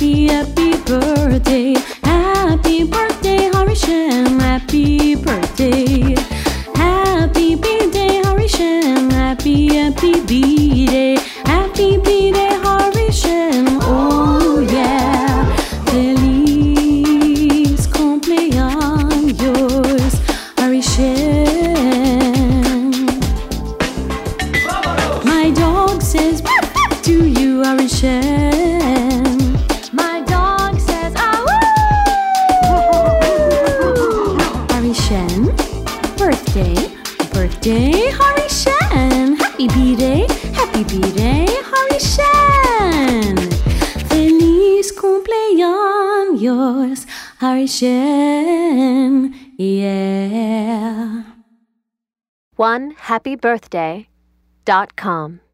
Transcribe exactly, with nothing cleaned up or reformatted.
happy, happy birthday. Happy birthday, Harishan. Happy birthday. Happy birthday, Harishan. Happy, happy birthday. Happy birthday, Harishan. Oh yeah. Feliz cumpleaños, Harishan. My dog says to you, Harishan. My dog says, ah woo! Harishan, birthday, birthday, Harishan. Happy birthday, happy birthday, Harishan. Feliz cumpleaños, Harishan. Yeah. one happy birthday dot com